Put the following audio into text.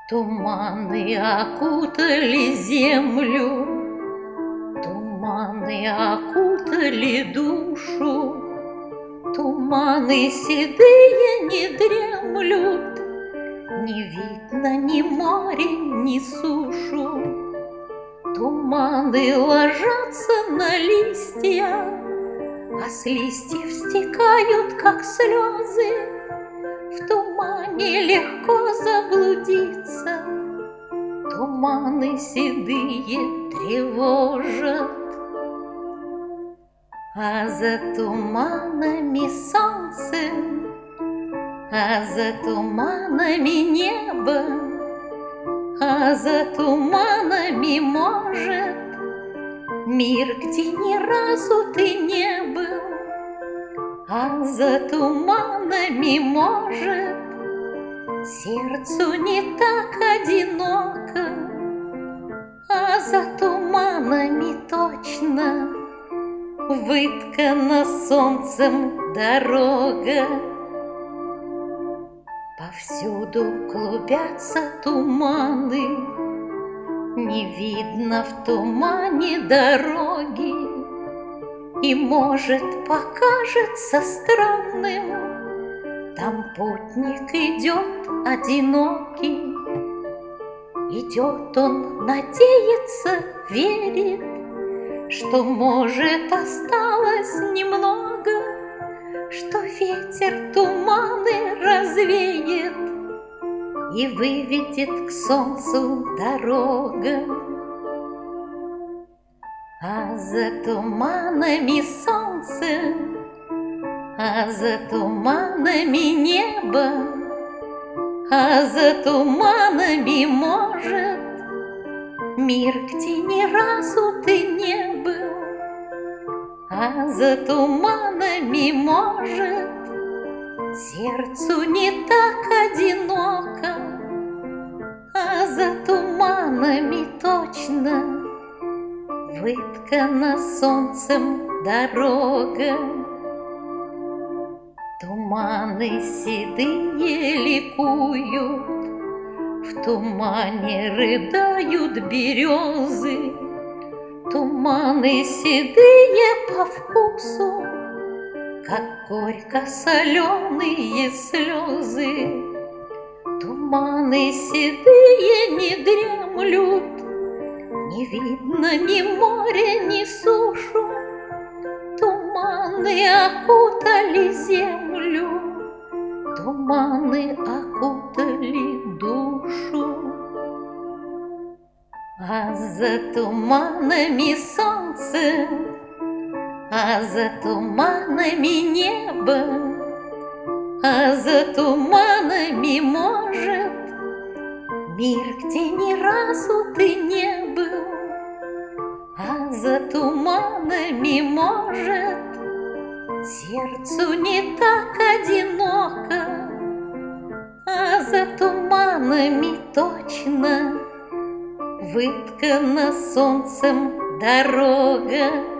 Туманы окутали землю, туманы окутали душу, туманы седые не дремлют, не видно ни моря, ни сушу. Туманы ложатся на листья, а с листьев стекают, как слезы. В тумане легко заблудиться, туманы седые тревожат. А за туманами солнце, а за туманами небо, а за туманами может мир, где ни разу ты не был. А за туманами может сердцу не так одиноко, а за туманами точно выткана солнцем дорога. Повсюду клубятся туманы, не видно в тумане дороги. И, может, покажется странным, там путник идет одинокий. Идет он, надеется, верит, что, может, осталось немного, что ветер туманы развеет и выведет к солнцу дорога. А за туманами солнце, а за туманами небо, а за туманами может мир, где ни разу ты не был. А за туманами может сердцу не так одиноко, а за туманами точно выткана солнцем дорога. Туманы седые ликуют, в тумане рыдают березы. Туманы седые по вкусу, как горько-соленые слезы. Туманы седые не дремлют, не видно ни моря, ни сушу. Туманы окутали землю, туманы окутали душу. А за туманами солнце, а за туманами небо, а за туманами может мир, где ни разу ты не был. А за туманами может сердцу не так одиноко, а за туманами точно выткана солнцем дорога.